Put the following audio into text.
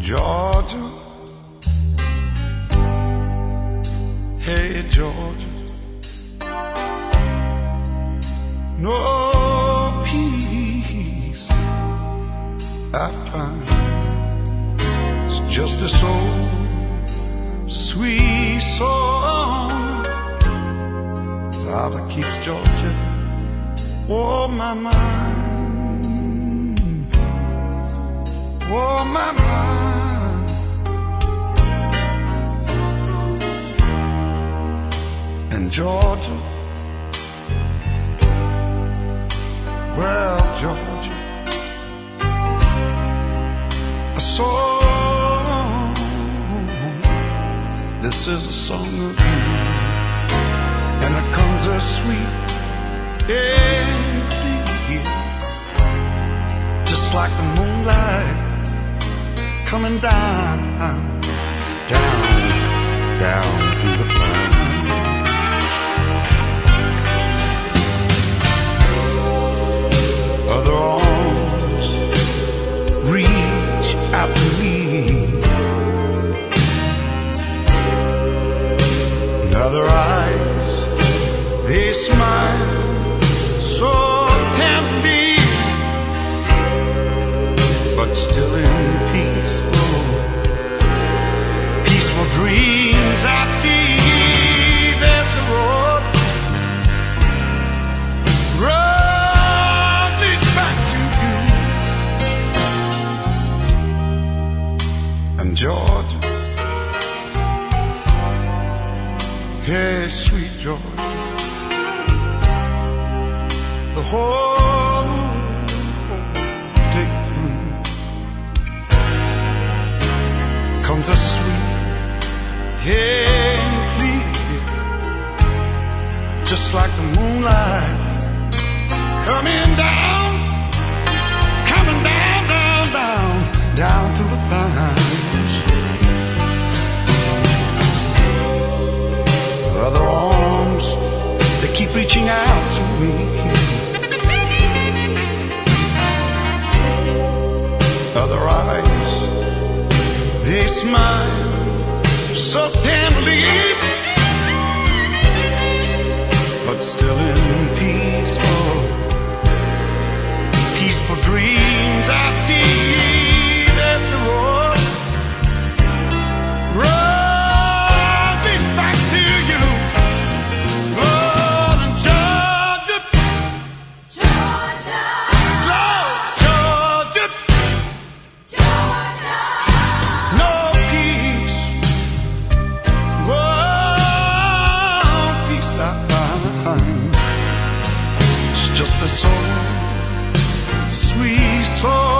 Georgia, hey Georgia, no peace I find. It's just this old sweet song that keeps Georgia on my mind, on my mind. And Georgia, well, Georgia, a song, this is a song of you, and it comes as sweet and clear, just like the moonlight coming down, down, down through the pines. Other arms reach out to me, and other eyes, they smile so tenderly, but still in peaceful dreams I see that the road leads back to you. And Georgia, hey sweet Georgia, the whole day through comes a sweet and clear, just like the moonlight coming down, coming down, down, down, down through the pines. Other arms, they keep reaching out to me, other eyes, they smile so tenderly, but still in peaceful dreams I see that the road leads back to you. Oh, and Georgia, Georgia, Georgia, Georgia, no peace, oh, peace I find. It's just a soul, sweet soul.